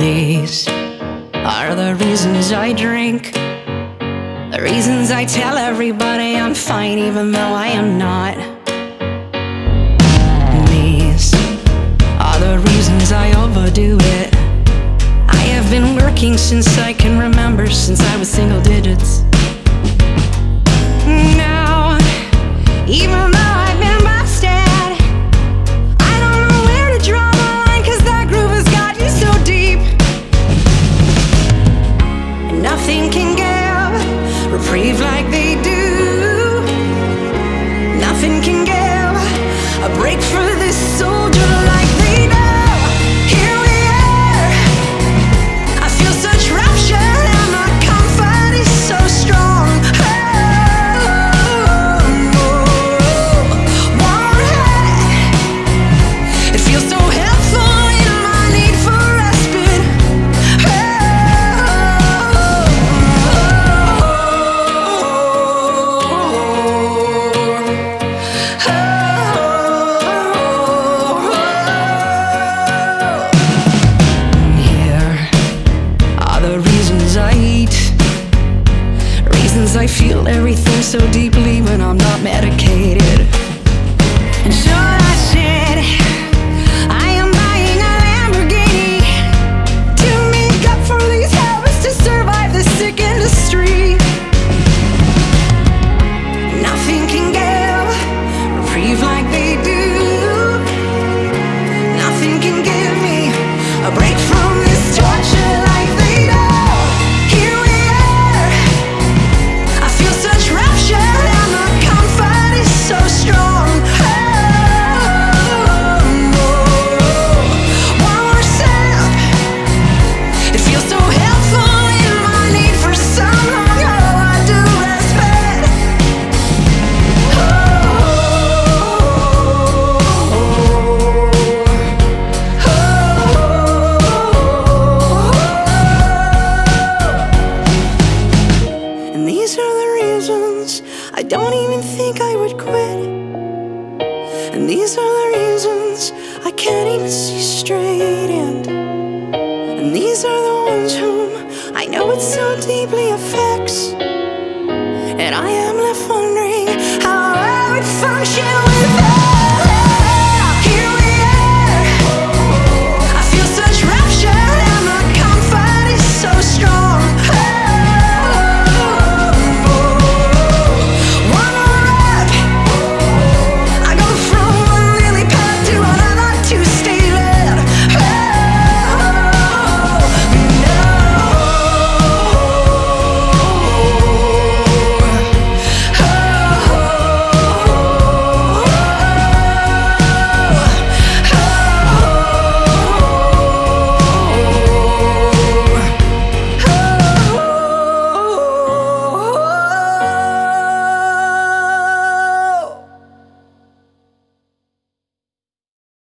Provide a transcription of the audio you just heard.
These are the reasons I drink, the reasons I tell everybody I'm fine even though I am not. These are the reasons I overdo it. I have been working since I can remember, since I was single digits. Now, even though I've been busted, I don't know where to draw the line, 'cause that groove has got you so deep. And nothing can give reprieve like they do. Nothing can give a break for this soldier like they do. Here we are, I feel such rapture and my comfort is so strong. It feels so helpful in my need for respite. Here are the reasons I eat, reasons I feel everything so deeply when I'm not medicated. And sure I said I am buying a Lamborghini to make up for these habits, to survive this sick industry. Nothing can give reprieve like they do. Nothing can give me a break from this torture like they do. Here we are, I feel such rapture and my comfort is so strong. One more sip, it feels so helpful in my need for some long. Oh, I do respect. And these are the reasons I don't even think I would quit. And these are the reasons I can't even see straight. And these are the ones whom I know it so deeply affects. And I am